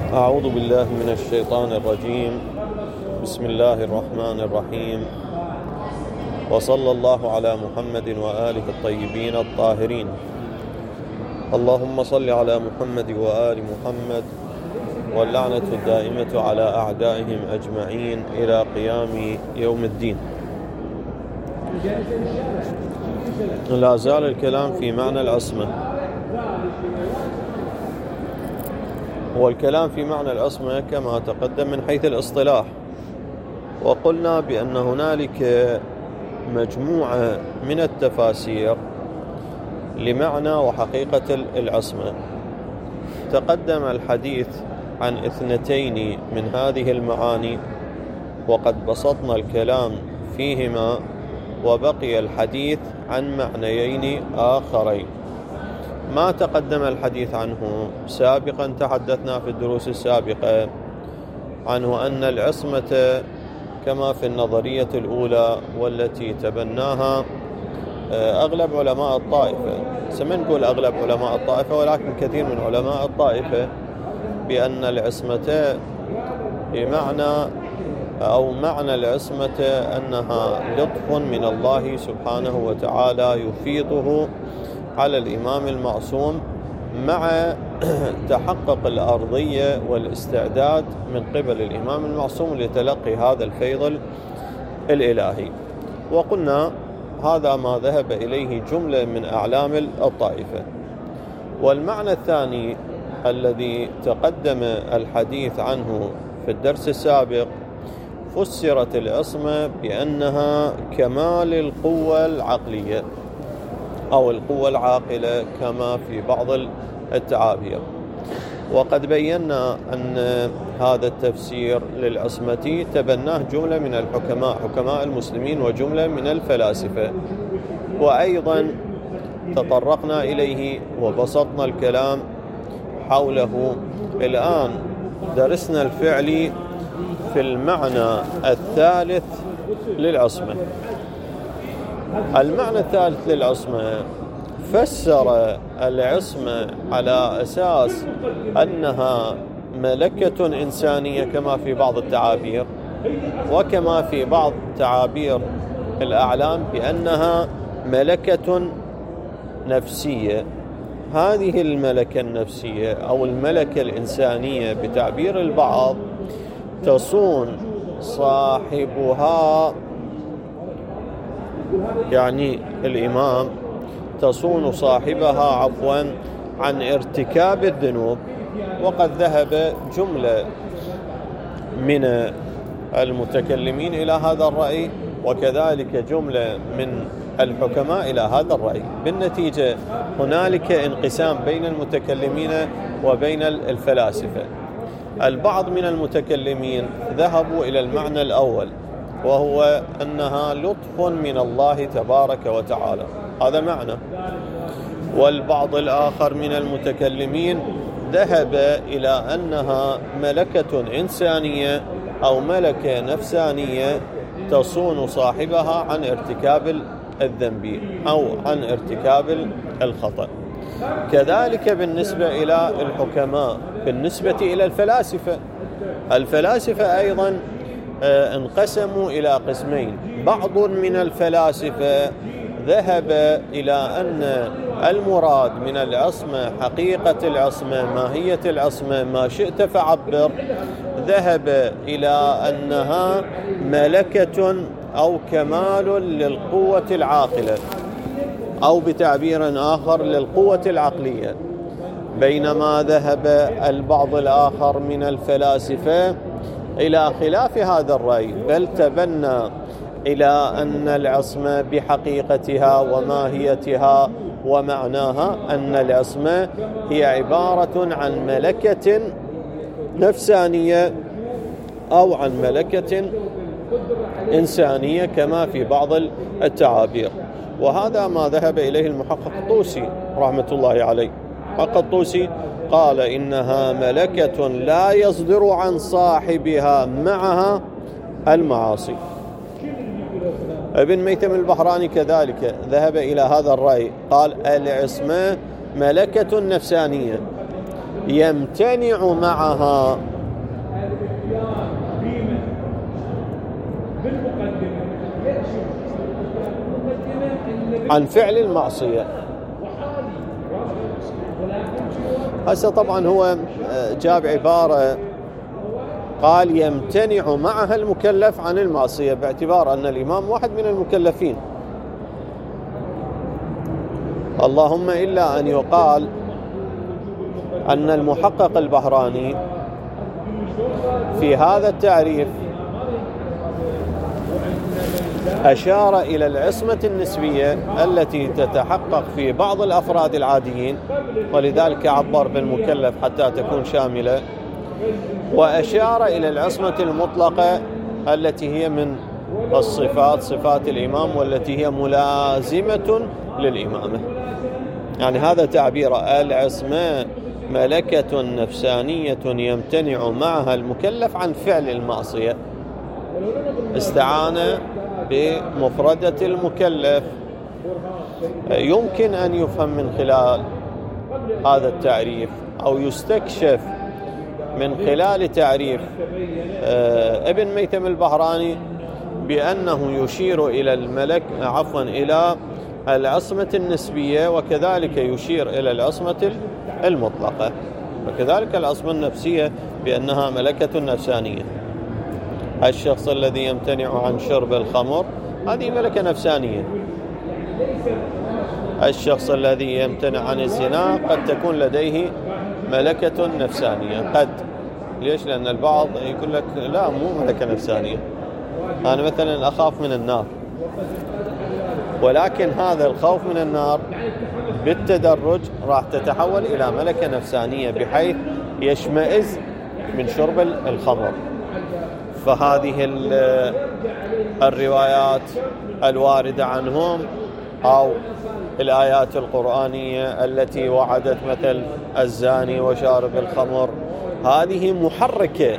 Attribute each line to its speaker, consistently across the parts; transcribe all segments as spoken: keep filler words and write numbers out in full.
Speaker 1: أعوذ بالله من الشيطان الرجيم. بسم الله الرحمن الرحيم، وصلى الله على محمد وآله الطيبين الطاهرين. اللهم صل على محمد وآل محمد، واللعنة الدائمة على أعدائهم أجمعين إلى قيام يوم الدين. لا زال الكلام في معنى العصمة، والكلام في معنى العصمة كما تقدم من حيث الاصطلاح، وقلنا بأن هنالك مجموعة من التفاسير لمعنى وحقيقة العصمة. تقدم الحديث عن اثنتين من هذه المعاني، وقد بسطنا الكلام فيهما، وبقي الحديث عن معنيين آخرين ما تقدم الحديث عنه سابقا. تحدثنا في الدروس السابقة عنه أن العصمة كما في النظرية الأولى والتي تبناها أغلب علماء الطائفة، سمنقول أغلب علماء الطائفة ولكن كثير من علماء الطائفة، بأن العصمة بمعنى أو معنى العصمة أنها لطف من الله سبحانه وتعالى يفيضه على الإمام المعصوم مع تحقق الأرضية والاستعداد من قبل الإمام المعصوم لتلقي هذا الفيض الإلهي. وقلنا هذا ما ذهب إليه جملة من أعلام الطائفة. والمعنى الثاني الذي تقدم الحديث عنه في الدرس السابق، فسرت العصمة بأنها كمال القوة العقلية أو القوة العاقلة كما في بعض التعابير. وقد بينا أن هذا التفسير للعصمة تبناه جملة من الحكماء حكماء المسلمين وجملة من الفلاسفة، وأيضا تطرقنا إليه وبسطنا الكلام حوله. الآن درسنا الفعلي في المعنى الثالث للعصمة. المعنى الثالث للعصمة فسر العصمة على أساس أنها ملكة إنسانية كما في بعض التعابير، وكما في بعض تعابير الأعلام بأنها ملكة نفسية. هذه الملكة النفسية أو الملكة الإنسانية بتعبير البعض تصون صاحبها، يعني الإمام تصون صاحبها عفوا عن ارتكاب الذنوب. وقد ذهب جملة من المتكلمين إلى هذا الرأي، وكذلك جملة من الحكماء إلى هذا الرأي. بالنتيجة هنالك انقسام بين المتكلمين وبين الفلاسفة. البعض من المتكلمين ذهبوا إلى المعنى الأول، وهو أنها لطف من الله تبارك وتعالى، هذا معنى. والبعض الآخر من المتكلمين ذهب إلى أنها ملكة إنسانية أو ملكة نفسانية تصون صاحبها عن ارتكاب الذنب أو عن ارتكاب الخطأ. كذلك بالنسبة إلى الحكماء. بالنسبة إلى الفلاسفة، الفلاسفة أيضا انقسموا إلى قسمين. بعض من الفلاسفة ذهب إلى أن المراد من العصمة حقيقة العصمة، ماهية العصمة، ما شئت فعبر. ذهب إلى أنها ملكة أو كمال للقوة العاقلة، أو بتعبير آخر للقوة العقلية. بينما ذهب البعض الآخر من الفلاسفة إلى خلاف هذا الرأي، بل تبنى إلى أن العصمة بحقيقتها وماهيتها ومعناها أن العصمة هي عبارة عن ملكة نفسانية أو عن ملكة إنسانية كما في بعض التعابير. وهذا ما ذهب إليه المحقق الطوسي رحمة الله عليه. المحقق الطوسي قال إنها ملكة لا يصدر عن صاحبها معها المعاصي. ابن ميثم البحراني كذلك ذهب إلى هذا الرأي، قال العصمة ملكة نفسانية يمتنع معها عن فعل المعصية. هسه طبعا هو جاب عبارة قال يمتنع معها المكلف عن المعصية، باعتبار أن الإمام واحد من المكلفين، اللهم إلا أن يقال أن المحقق البهراني في هذا التعريف أشار إلى العصمة النسبية التي تتحقق في بعض الأفراد العاديين، ولذلك عبر بالمكلف حتى تكون شاملة، وأشار إلى العصمة المطلقة التي هي من الصفات، صفات الإمام، والتي هي ملازمة للإمامة. يعني هذا تعبير العصمة ملكة نفسانية يمتنع معها المكلف عن فعل المعصية. استعان بمفردة المكلف. يمكن أن يفهم من خلال هذا التعريف أو يستكشف من خلال تعريف ابن ميثم البهراني بأنه يشير إلى الملك عفوا إلى العصمة النسبية، وكذلك يشير إلى العصمة المطلقة، وكذلك العصمة النفسية بأنها ملكة نفسانية. الشخص الذي يمتنع عن شرب الخمر هذه ملكة نفسانية. الشخص الذي يمتنع عن الزنا قد تكون لديه ملكة نفسانية. قد ليش؟ لأن البعض يقول لك لا مو ملكة نفسانية، أنا مثلا أخاف من النار، ولكن هذا الخوف من النار بالتدرج راح تتحول إلى ملكة نفسانية بحيث يشمئز من شرب الخمر. فهذه الروايات الواردة عنهم أو الآيات القرآنية التي وعدت مثل الزاني وشارب الخمر هذه محركة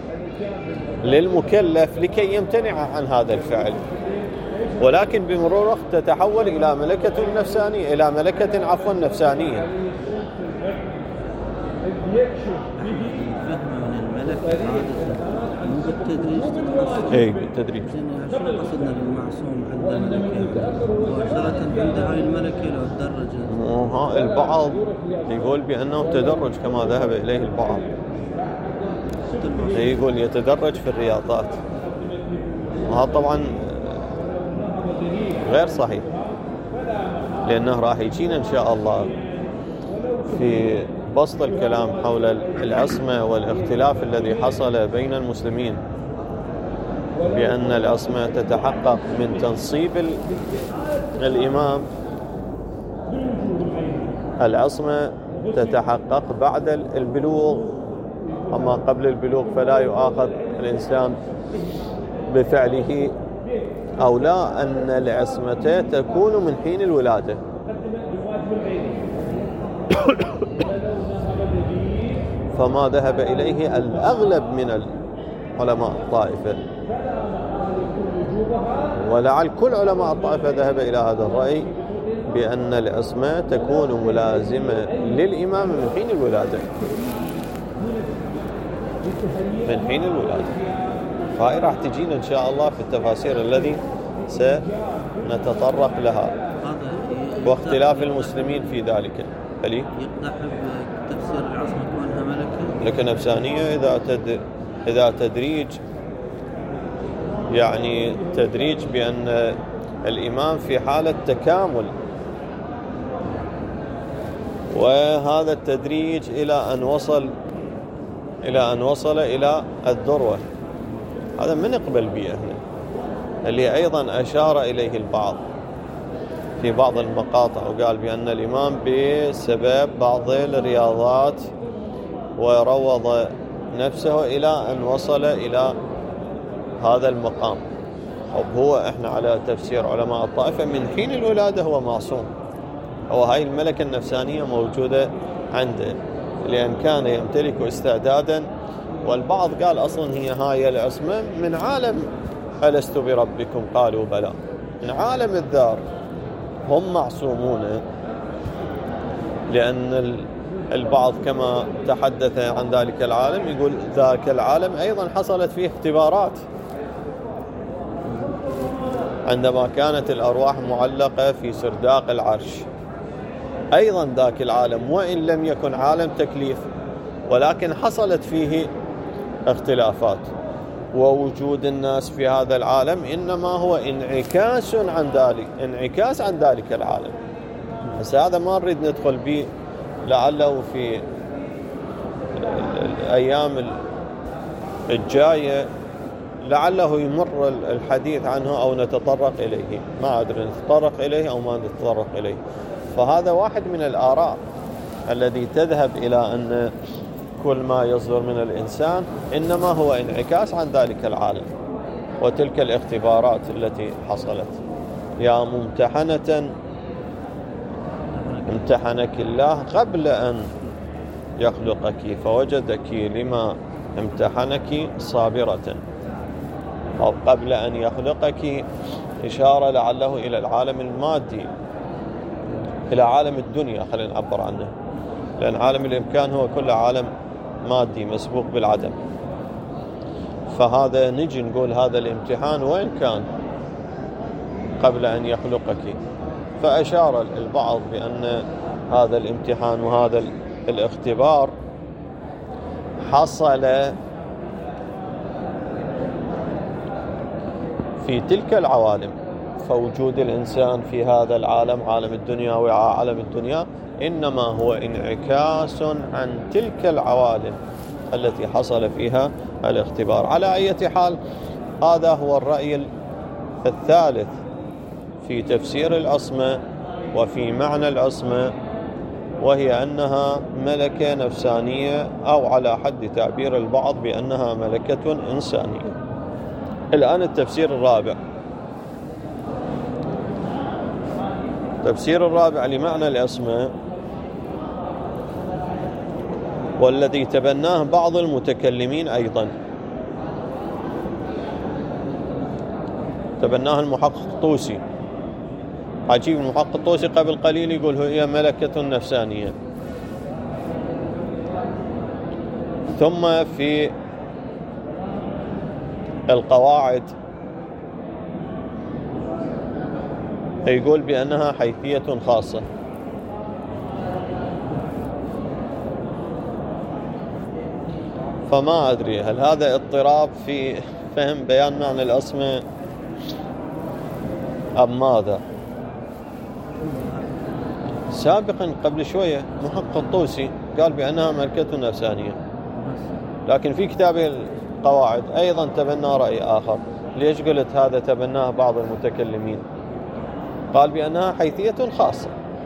Speaker 1: للمكلف لكي يمتنع عن هذا الفعل، ولكن بمرور الوقت تتحول إلى ملكة نفسانية، إلى ملكة عفوا نفسانية.
Speaker 2: مو بالتدريج تتحصل.
Speaker 1: اي بالتدريج.
Speaker 2: شنو قصدنا بالمعصوم عنده ملكة؟ مباشرة عنده هاي الملكة لو تدرجت.
Speaker 1: ها البعض يقول بأنه تدرج كما ذهب إليه البعض. يقول يتدرج في الرياضات، وهذا طبعا غير صحيح، لأنه راح يجينا إن شاء الله في بسط الكلام حول العصمة والاختلاف الذي حصل بين المسلمين بأن العصمة تتحقق من تنصيب الإمام. العصمة تتحقق بعد البلوغ، أما قبل البلوغ فلا يؤاخذ الإنسان بفعله، أو لا أن العصمة تكون من حين الولادة. فما ذهب إليه الأغلب من علماء الطائفة، ولعل كل علماء الطائفة ذهب إلى هذا الرأي، بأن العصمة تكون ملازمة للإمام من حين الولادة، من حين الولادة. فهي راح تجينا إن شاء الله في التفاسير الذي سنتطرق لها واختلاف المسلمين في ذلك. هل
Speaker 2: يقدح بتفسير العصمة كونها ملكة
Speaker 1: ملكة نفسانية إذا تد... إذا تدريج، يعني تدريج بأن الإمام في حالة تكامل، وهذا التدريج إلى أن وصل إلى أن وصل إلى الذروة. هذا من يقبل به هنا، اللي أيضا أشار إليه البعض في بعض المقاطع، وقال بأن الإمام بسبب بعض الرياضات وروض نفسه إلى أن وصل إلى هذا المقام. هو إحنا على تفسير علماء الطائفة من حين الولادة هو معصوم، هو هاي الملكة النفسانية موجودة عنده، لأن كان يمتلك استعدادا. والبعض قال أصلا هي هاي العصمة من عالم ألست بربكم قالوا بلى، من عالم الذار هم معصومون، لأن البعض كما تحدث عن ذلك العالم يقول ذاك العالم أيضا حصلت فيه اختبارات عندما كانت الأرواح معلقة في سرداق العرش. أيضا ذاك العالم وإن لم يكن عالم تكليف ولكن حصلت فيه اختلافات، ووجود الناس في هذا العالم إنما هو انعكاس عن ذلك انعكاس عن ذلك العالم. بس هذا ما نريد ندخل به، لعله في الأيام الجاية لعله يمر الحديث عنه أو نتطرق إليه، ما أدري نتطرق إليه أو ما نتطرق إليه. فهذا واحد من الآراء الذي تذهب إلى أن كل ما يصدر من الإنسان إنما هو انعكاس عن ذلك العالم وتلك الاختبارات التي حصلت. يا ممتحنة امتحنك الله قبل أن يخلقك فوجدك لما امتحنك صابرة، أو قبل أن يخلقك إشارة لعله إلى العالم المادي، إلى عالم الدنيا خلينا نعبر عنه، لأن عالم الإمكان هو كل عالم مادي مسبوق بالعدم. فهذا نجي نقول هذا الامتحان وين كان قبل أن يخلقك. فأشار البعض بأن هذا الامتحان وهذا الاختبار حصل في تلك العوالم، فوجود الإنسان في هذا العالم عالم الدنيا وعالم الدنيا إنما هو انعكاس عن تلك العوالم التي حصل فيها الاختبار. على أي حال هذا هو الرأي الثالث في تفسير العصمة وفي معنى العصمة، وهي أنها ملكة نفسانية، أو على حد تعبير البعض بأنها ملكة إنسانية. الآن التفسير الرابع. التفسير الرابع لمعنى العصمة والذي تبناه بعض المتكلمين أيضا، تبناه المحقق الطوسي. عجيب، المحقق الطوسي قبل قليل يقول هي ملكة نفسانية، ثم في القواعد يقول بأنها حيثية خاصة. فما أدري هل هذا اضطراب في فهم بيان معنى العصمة أم ماذا؟ سابقا قبل شوية محقق الطوسي قال بأنها ملكة نفسانية، لكن في كتابه القواعد أيضا تبنى رأي آخر. ليش قلت هذا تبناه بعض المتكلمين؟ قال بأنها حيثية خاصة.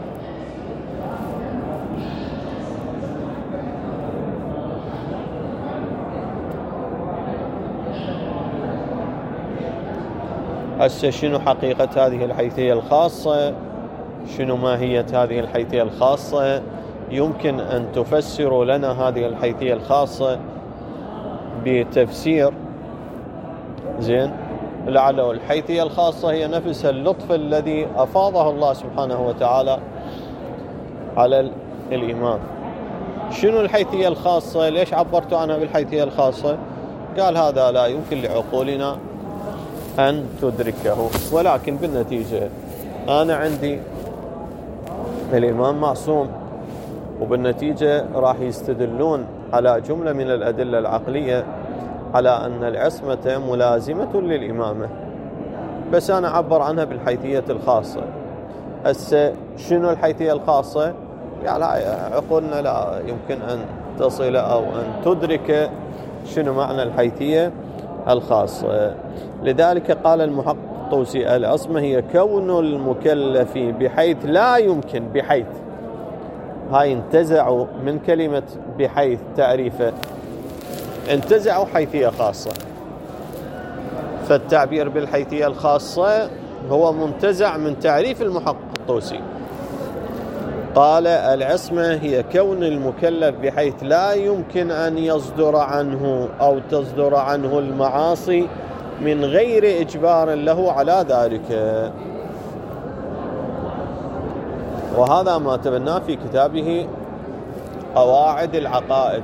Speaker 1: هسه شنو حقيقة هذه الحيثية الخاصة؟ شنو ماهية هذه الحيثية الخاصة؟ يمكن أن تفسروا لنا هذه الحيثية الخاصة بتفسير زين. لعله الحيثية الخاصة هي نفس اللطف الذي أفاضه الله سبحانه وتعالى على الإمام. شنو الحيثية الخاصة؟ ليش عبرت عنها بالحيثية الخاصة؟ قال هذا لا يمكن لعقولنا أن تدركه، ولكن بالنتيجة أنا عندي الإمام معصوم، وبالنتيجة راح يستدلون على جملة من الأدلة العقلية على أن العصمة ملازمة للإمامة، بس أنا أعبر عنها بالحيثية الخاصة. هسه شنو الحيثية الخاصة؟ يعني عقولنا لا يمكن أن تصل أو أن تدرك شنو معنى الحيثية الخاصة. لذلك قال المحقق الطوسي العصمة هي كون المكلف بحيث لا يمكن، بحيث هاي انتزعوا من كلمة بحيث تعريفه، انتزعوا حيثية خاصة، فالتعبير بالحيثية الخاصة هو منتزع من تعريف المحقق الطوسي. قال العصمة هي كون المكلف بحيث لا يمكن أن يصدر عنه أو تصدر عنه المعاصي من غير إجبار له على ذلك، وهذا ما تبناه في كتابه قواعد العقائد،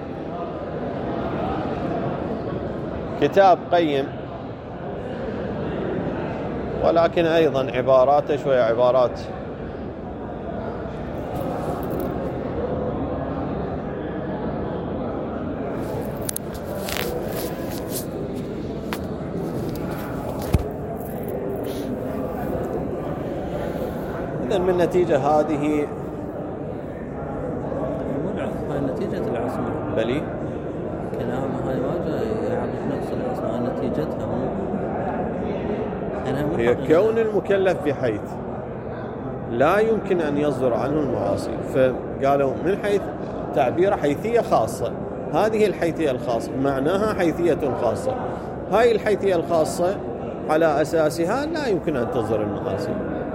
Speaker 1: كتاب قيم، ولكن أيضا عباراته شوية عبارات إذن من نتيجة هذه
Speaker 2: هاي نتيجة العصمة.
Speaker 1: بلي
Speaker 2: كلام هاي واجه يعرف نفس العصمة، هاي نتيجتها مو
Speaker 1: هي كون المكلف بحيث لا يمكن أن يصدر عنه المعاصي، فقالوا من حيث تعبير حيثية خاصة، هذه الحيثية الخاصة معناها حيثية خاصة، هاي الحيثية الخاصة على أساسها لا يمكن أن تصدر المعاصي،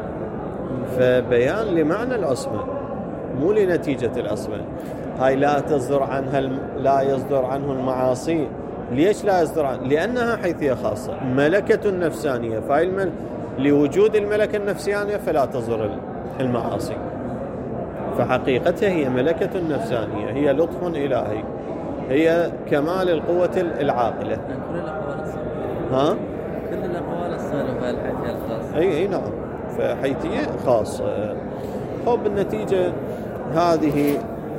Speaker 1: فبيان لمعنى العصمة مو لنتيجة العصمة. هاي لا تصدر عنها الم... لا يصدر عنه المعاصي. ليش لا يصدر عنه؟ لأنها حيثية خاصة، ملكة نفسانية، فهي المل... لوجود الملكة النفسانية فلا تصدر المعاصي، فحقيقتها هي ملكة نفسانية، هي لطف إلهي، هي كمال القوة العاقلة.
Speaker 2: كل الأقوال الصالحة
Speaker 1: ها؟
Speaker 2: كل الأقوال الصالحة الحيثية الخاصة.
Speaker 1: أي أي نعم، فحيثية خاصة. أو بالنتيجة هذه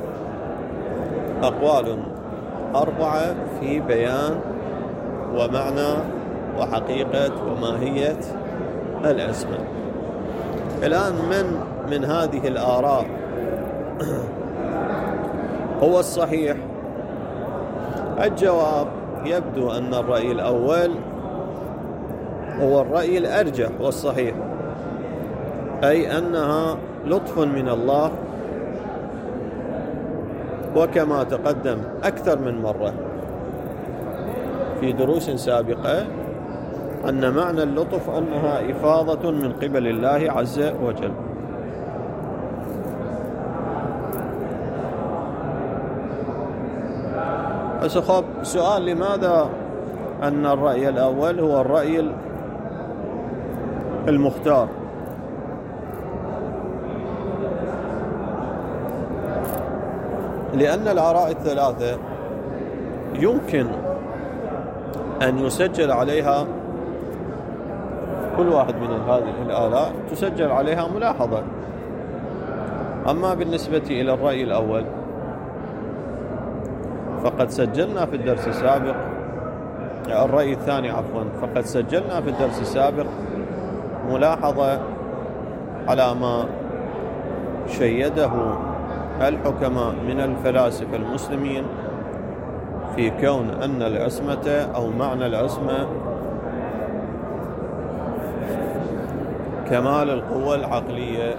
Speaker 1: أقوال أربعة في بيان ومعنى وحقيقة وماهية العصمة. الآن من من هذه الآراء هو الصحيح؟ الجواب يبدو أن الرأي الأول هو الرأي الأرجح والصحيح، أي أنها لطف من الله، وكما تقدم أكثر من مرة في دروس سابقة أن معنى اللطف أنها إفاضة من قبل الله عز وجل. أسخب سؤال: لماذا أن الرأي الأول هو الرأي المختار؟ لأن الآراء الثلاثة يمكن أن يسجل عليها كل واحد من هذه الآراء تسجل عليها ملاحظة. أما بالنسبة إلى الرأي الأول فقد سجلنا في الدرس السابق، الرأي الثاني عفوا فقد سجلنا في الدرس السابق ملاحظة على ما شيده الحكماء من الفلاسفة المسلمين في كون أن العصمة أو معنى العصمة كمال القوة العقلية.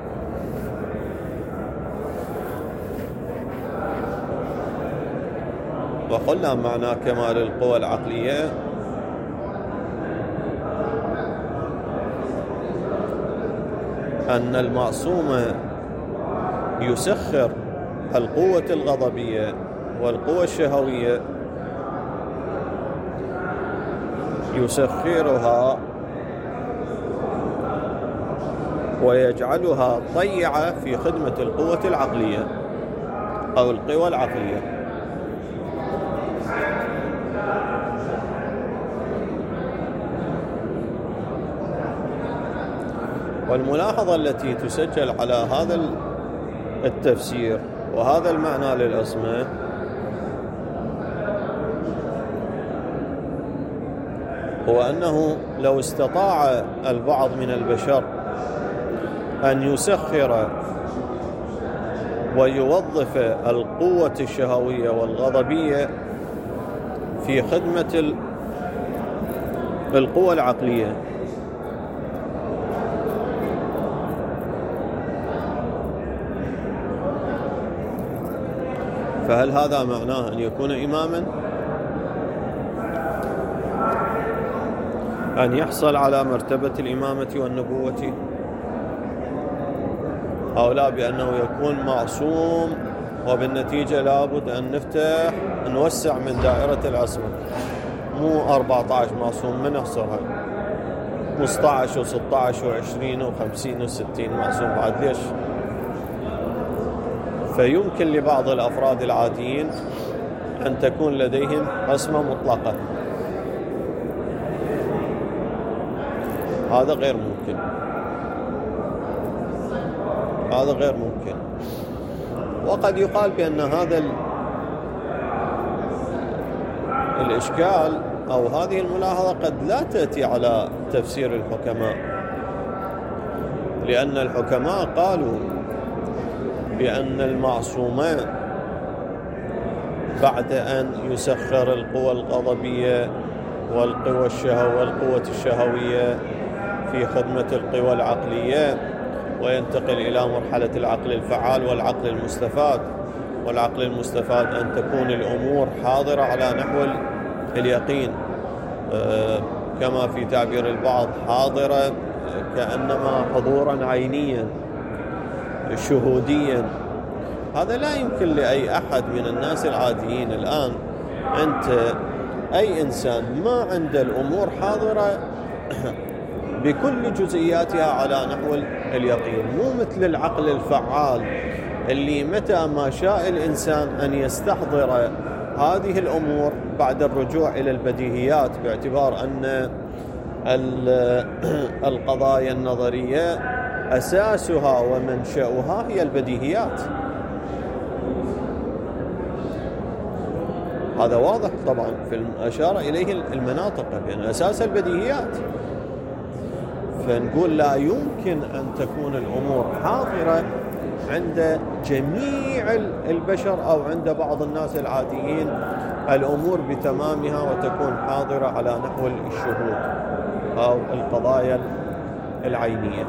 Speaker 1: وقلنا معنى كمال القوة العقلية أن المعصوم يسخر القوة الغضبية والقوة الشهوية، يسخرها ويجعلها طيعة في خدمة القوة العقلية أو القوى العقلية. والملاحظة التي تسجل على هذا التفسير وهذا المعنى للعصمة هو أنه لو استطاع البعض من البشر أن يسخر ويوظف القوة الشهوية والغضبية في خدمة القوة العقلية، فهل هذا معناه أن يكون إماما؟ أن يحصل على مرتبة الإمامة والنبوة؟ أو لا، بأنه يكون معصوم وبالنتيجة لابد أن نفتح نوسع من دائرة العصمة، مو أربعة عشر معصوم من أحصرها، خمسة عشر وستة عشر وعشرين وخمسين وستين معصوم بعد ليش؟ فيمكن لبعض الأفراد العاديين أن تكون لديهم عصمة مطلقة. هذا غير ممكن، هذا غير ممكن. وقد يقال بأن هذا الإشكال أو هذه الملاحظة قد لا تأتي على تفسير الحكماء، لأن الحكماء قالوا بأن المعصومين بعد أن يسخر القوى الغضبية والقوى الشهوية والقوة الشهوية في خدمة القوى العقلية، وينتقل إلى مرحلة العقل الفعال والعقل المستفاد. والعقل المستفاد أن تكون الأمور حاضرة على نحو اليقين، كما في تعبير البعض حاضرة كأنما حضورا عينيا شهوديا. هذا لا يمكن لأي أحد من الناس العاديين. الآن أنت أي إنسان ما عند الأمور حاضرة بكل جزئياتها على نحو اليقين، مو مثل العقل الفعال اللي متى ما شاء الإنسان أن يستحضر هذه الأمور بعد الرجوع إلى البديهيات، باعتبار أن القضايا النظرية أساسها ومنشأها هي البديهيات. هذا واضح طبعا في أشار إليه المناطق بأن أساس البديهيات. فنقول لا يمكن أن تكون الأمور حاضرة عند جميع البشر أو عند بعض الناس العاديين الأمور بتمامها وتكون حاضرة على نحو الشهود أو القضايا العينية.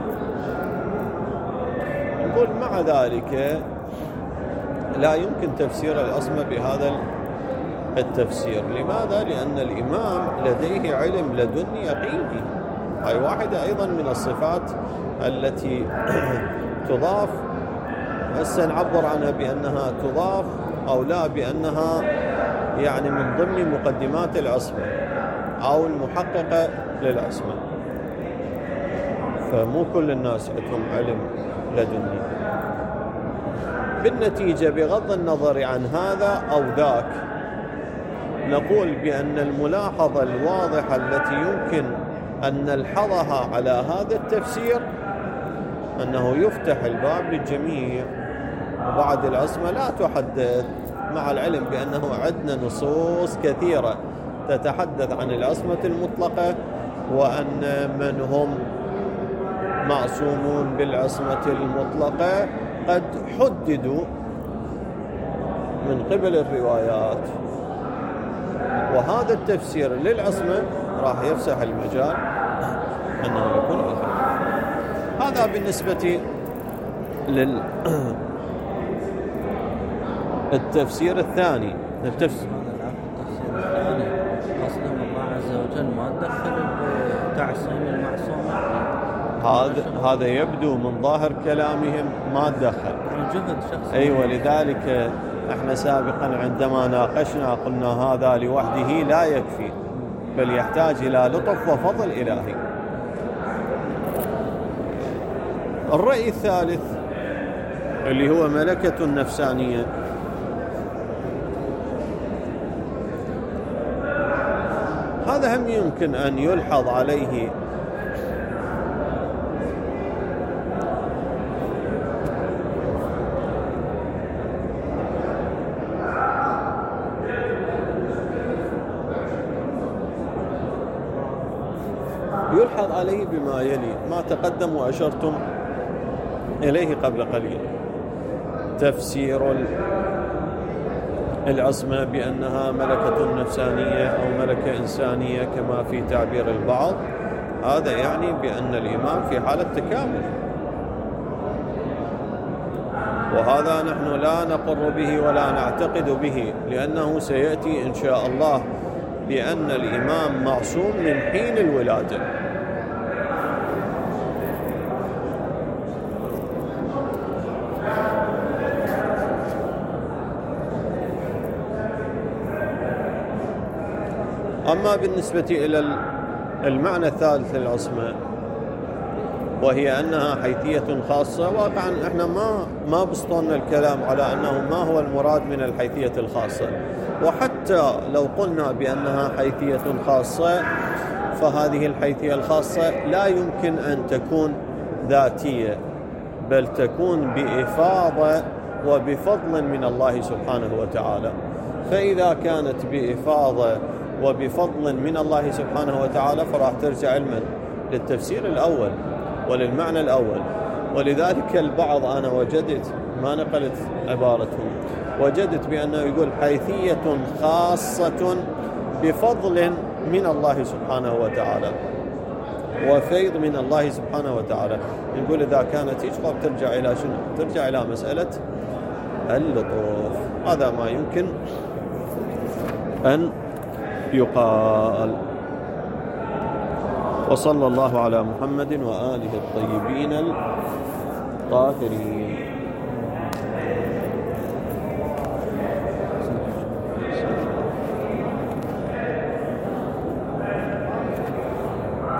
Speaker 1: نقول مع ذلك لا يمكن تفسير العصمة بهذا التفسير. لماذا؟ لأن الإمام لديه علم لدني يقيني. هاي واحدة أيضا من الصفات التي تضاف، هسه نعبر عنها بأنها تضاف أو لا بأنها يعني من ضمن مقدمات العصمة أو المحققة للعصمة. فمو كل الناس عندهم علم لدني. بالنتيجة بغض النظر عن هذا أو ذاك نقول بأن الملاحظة الواضحة التي يمكن أن نلحظها على هذا التفسير أنه يفتح الباب للجميع، وبعد العصمة لا تحدث، مع العلم بأنه عندنا نصوص كثيرة تتحدث عن العصمة المطلقة، وأن من هم معصومون بالعصمة المطلقة قد حددوا من قبل الروايات. وهذا التفسير للعصمة راح يفسح المجال أنه يكون أخر. هذا بالنسبة للتفسير الثاني. التفسير
Speaker 2: الثاني قصدهم الله عز وجل ما تدخل بتعصيم المعصوم.
Speaker 1: هذا هذا يبدو من ظاهر كلامهم ما تدخل.
Speaker 2: جهد شخصي.
Speaker 1: أيوة، لذلك احنا سابقا عندما ناقشنا قلنا هذا لوحده لا يكفي، بل يحتاج إلى لطف وفضل إلهي. الرأي الثالث اللي هو ملكة النفسانية، هذا هم يمكن أن يلحظ عليه يلحظ عليه بما يلي ما تقدم وأشرتم إليه قبل قليل. تفسير العصمة بأنها ملكة نفسانية أو ملكة إنسانية كما في تعبير البعض، هذا يعني بأن الإمام في حالة تكامل، وهذا نحن لا نقر به ولا نعتقد به، لأنه سيأتي إن شاء الله بأن الإمام معصوم من حين الولادة. أما بالنسبة إلى المعنى الثالث للعصمة وهي أنها حيثية خاصة. واقعا احنا ما ما بسطنا الكلام على أنه ما هو المراد من الحيثية الخاصة، وحتى لو قلنا بأنها حيثية خاصة فهذه الحيثية الخاصة لا يمكن أن تكون ذاتية، بل تكون بإفاضة وبفضل من الله سبحانه وتعالى. فإذا كانت بإفاضة وبفضل من الله سبحانه وتعالى فراح ترجع علما للتفسير الأول وللمعنى الأول. ولذلك البعض أنا وجدت ما نقلت عبارتهم، وجدت بأنه يقول حيثية خاصة بفضل من الله سبحانه وتعالى وفيض من الله سبحانه وتعالى. نقول إذا كانت يجب ترجع إلى شنو؟ ترجع إلى مسألة اللطف. هذا ما يمكن أن يقال. وصلى الله على محمد وآله الطيبين الطاهرين.